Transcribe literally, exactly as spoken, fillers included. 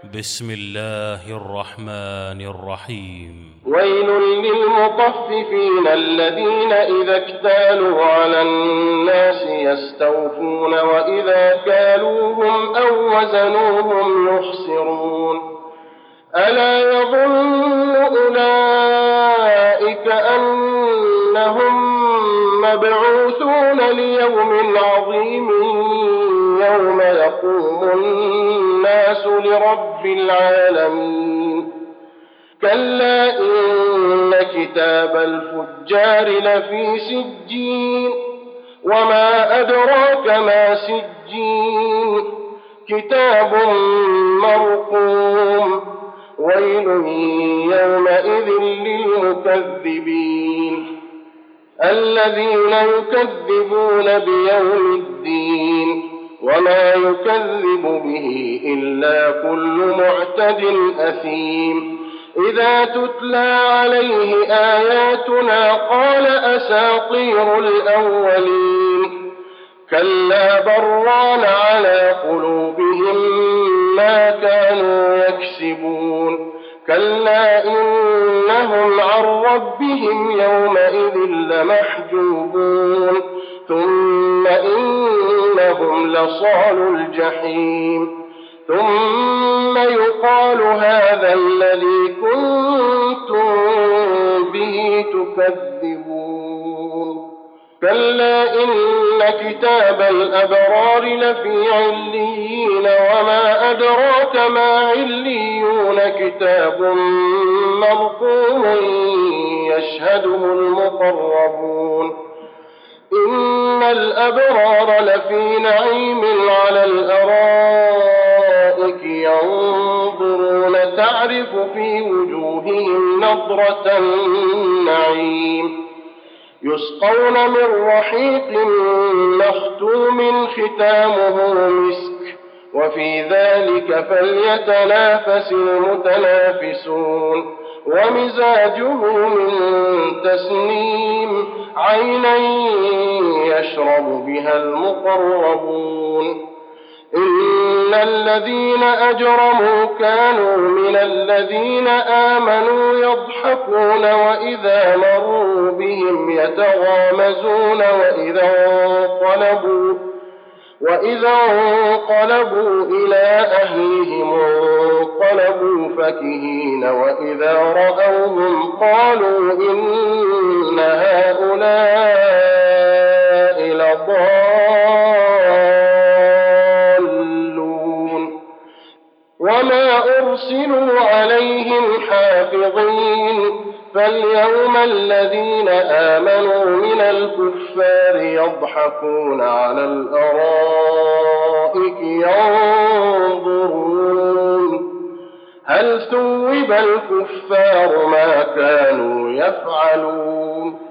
بسم الله الرحمن الرحيم. ويل للمطففين الذين إذا اكتالوا على الناس يستوفون وإذا كالوهم أو وزنوهم يخسرون. ألا يظن أولئك أنهم مبعوثون ليوم عظيم يوم يقوم الناس لرب العالمين. كلا إن كتاب الفجار لفي سجين وما أدراك ما سجين كتاب مرقوم. ويل يومئذ للمكذبين الذين يكذبون بيوم الدين وما يكذب به إلا كل معتد أثيم. إذا تتلى عليه آياتنا قال أساطير الأولين. كلا بران على قلوبهم ما كانوا يكسبون. كلا إنهم عن ربهم يومئذ لمحجوبون. ثم إنهم لصالوا الجحيم. ثم يقال هذا الذي كنتم به تكذبون. كلا إن كتاب الأبرار لفي عليين وما أدراك ما عليون كتاب مرقوم يشهده المقربون. إن الأبرار لفي نعيم على الأرائك ينظرون تعرف في وجوههم نضرة النعيم. يسقون من رحيق مختوم ختامه مسك وفي ذلك فليتنافس المتنافسون. ومزاجه من تسنيم عينا يشرب بها المقربون. إن الذين أجرموا كانوا من الذين آمنوا يضحكون وإذا مروا بهم يتغامزون وإذا انقلبوا وإذا انقلبوا إلى أهلهم انقلبوا فكهين وإذا رأوهم قالوا إن هؤلاء لضالون. وما أرسلوا عليهم حافظين. فاليوم الذين آمنوا من الكفار يضحكون على الأرائك ينظرون هل ثوب الكفار ما كانوا يفعلون.